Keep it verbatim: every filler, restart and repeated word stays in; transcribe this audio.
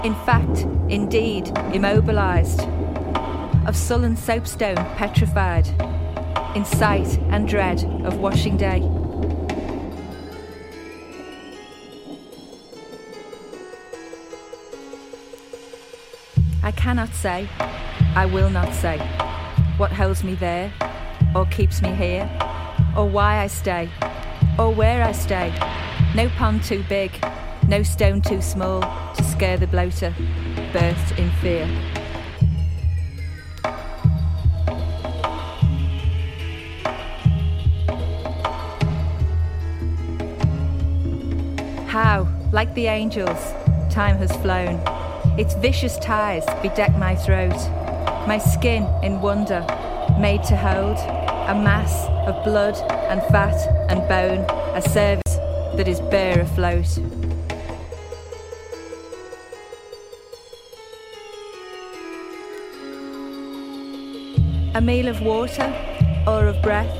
in fact, indeed, immobilised, of sullen soapstone petrified, in sight and dread of washing day. I cannot say, I will not say, what holds me there, or keeps me here, or why I stay, or where I stay. No pond too big, no stone too small to scare the bloater, birthed in fear. How, like the angels, time has flown. Its vicious ties bedeck my throat, my skin in wonder, made to hold a mass of blood and fat and bone, a service that is bare afloat. A meal of water or of breath,